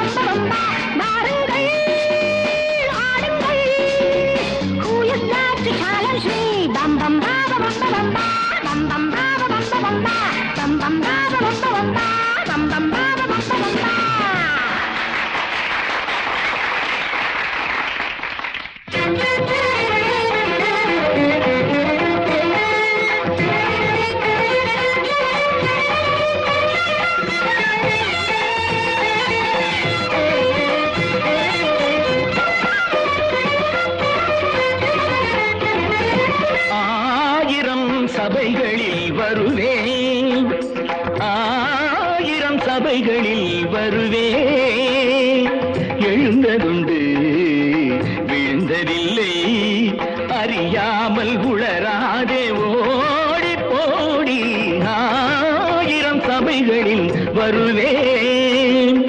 சபைகளில் வருவேன், ஆயிரம் சபைகளில் வருவேன். எழுந்ததுண்டு விழுந்ததில்லை, அறியாமல் உளராதே ஓடி போடி. ஆயிரம் சபைகளில் வருவேன்.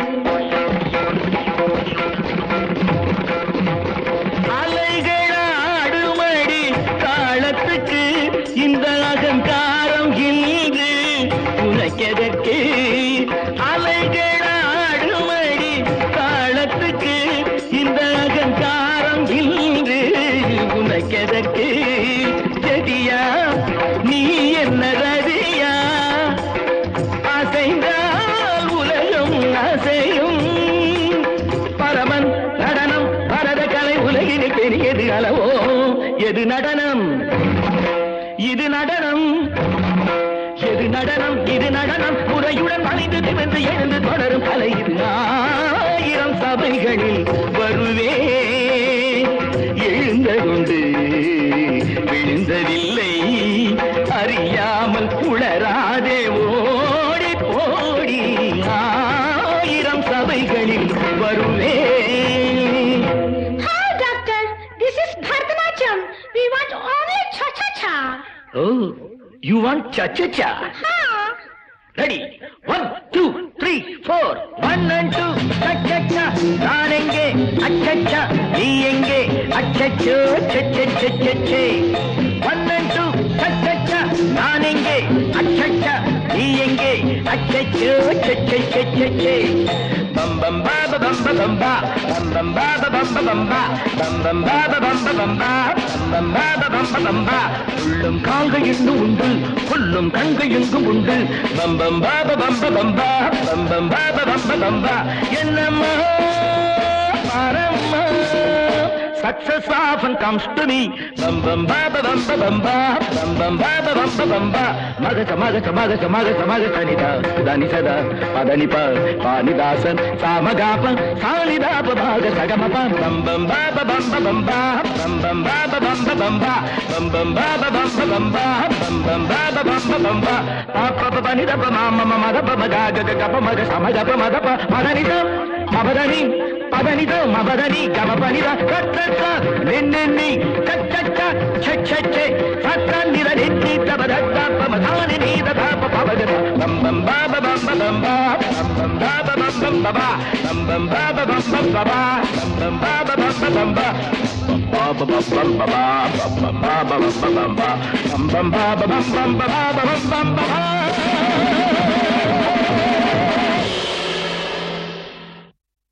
அலைகளாடுமடி காலத்துக்கு இந்த அகங்காரம் இன்று உனக்கெதற்கு? அலைகளாடுமடி காலத்துக்கு இந்த அகங்காரம் இன்று உனக்கெதற்கு? செடியா நீ என்ன ரதியா? அசைந்தால் உலகம் அசையும். பரமன் நடனம் பரத கலை உலகினில் பெரியது அளவோ. எது நடனம்? இது நடனம். எது நடனம்? இது நடனம். முறையுடன் வளைந்து நிமிர்ந்து எழுந்து தொடரும் கலை இது. ஆயிரம் சபைகளில் வருவே. எழுந்ததுண்டு விழுந்ததில்லை, அறியாமல் உளராதே ஓடி போடி. ஆயிரம் சபைகளில் வருவே. Hi doctor, this is Bharatanatyam. We want only cha-cha-cha. Oh, you want cha-cha-cha? Ready? 1, 2, 3, 4. 1 and 2, cha-cha-cha. நான் எங்கே? அச்சச்சா. நீ எங்கே? அச்சச்சோ. சே. 1 and 2, cha-cha-cha. நான் எங்கே? அச்சச்சா. நீ எங்கே? அச்சச்சோ. சே. Bum bum ba ba bum ba bum ba, bum bum ba ba bum ba bum ba, bum bum ba ba bum ba bum ba, bum ba ba bum ba bum ba. உள்ளும் கால்கள் இன்னும் உண்டு, கொல்லும் கண்கள் எங்கும் உண்டு. பம் பம் ba ba bum ba bum ba, bum bum ba ba bum ba bum ba. என்னம்மா பரம்மா, success often comes to me. Bum bum ba ba bum ba bum ba, bum bum ba ba bum ba bum ba. Maga sanida dani sada padani pa panidasan samagapa salidapa bhaga sagamapa. Bum bum ba ba bum ba bum ba, bum bum ba ba bum ba bum ba, bum bum ba ba bum ba bum ba, bum bum ba ba bum ba bum ba. Pa pa pa ni da pa ma ma ma da pa ma ga ga ga pa ma ga sama ga pa ma da pa madani da mabadani padani da mabadani ga ma pani da katta nenni katta che satta ni da nenni da ba da pa ma da ni da pa pa ba da bum bum ba ba bum ba bum ba, bum bum ba ba bum bum ba ba, bum bum ba ba bum bum ba ba, bum bum ba ba bum ba bum ba. Ba ba bum bum ba ba, bum bum ba ba bum ba bum ba, bum bum ba ba bum bum ba ba bum bum ba ba.